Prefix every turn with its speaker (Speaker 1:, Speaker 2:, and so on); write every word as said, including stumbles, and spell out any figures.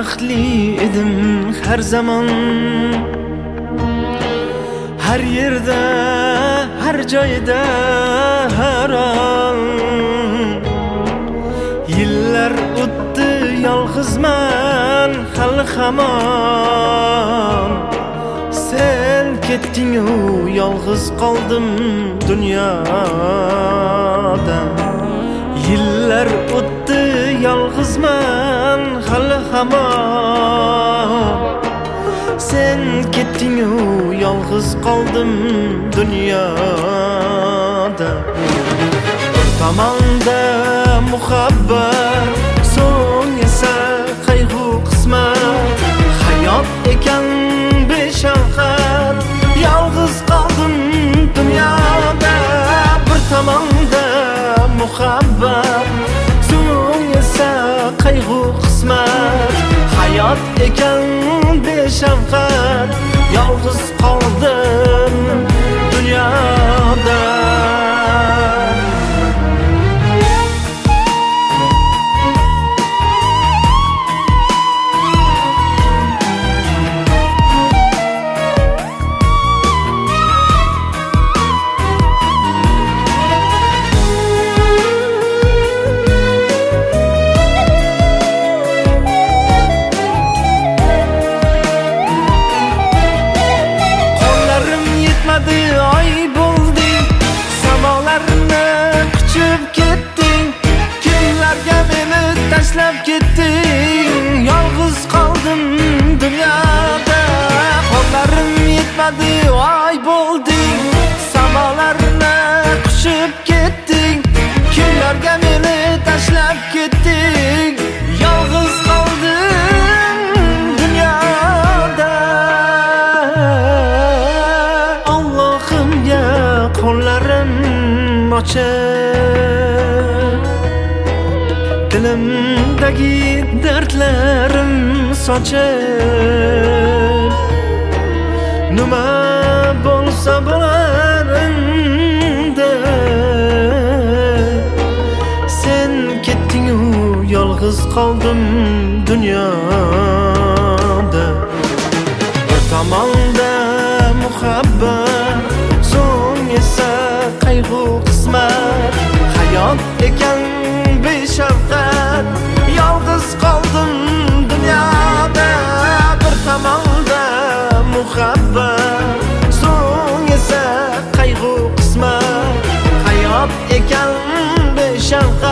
Speaker 1: baxtli edim har zaman, har yerda, har joyda, har an. Yillar o'tdi, yolg'izman hali hamon. Sen ketding-u, yolg'iz qoldim dunyoda. Yillar o'tdi, yolg'izman hali hamon. Sen ketding-u, yolg'iz qoldim dunyoda. Bir tomonda muhabbat, so'ng esa qayg'u qismat. Hayot ekan beshafqat, yolg'iz qoldim dunyoda. Bir tomonda muhabbat, so'ng esa qayg'u qismat. Hayot ekan beshafqat, yolg'iz qoldim dunyoda. Oy bo'lding, samolarni quchib ketding, kimlarga meni tashlab ketding. Yolg'iz qoldim dunyoda, qo'llarim yetmadi. Oy bo'lding, samolarni quchib ketding, kimlarga meni tashlab ketding. Yolg'iz qoldim dunyoda. Qo'llarim ochib, dilimdagi dardlarim sochib, nima bo'lsa bo'lar endi. Sen ketding-u, yolg'iz qoldim dunyoda. Bir tomonda muhabbat, so'ng esa qayg'u qismat. Hayot ekan beshafqat, yolg'iz qoldim dunyoda. Bir tomonda muhabbat, so'ng esa qayg'u qismat. Hayot ekan beshafqat.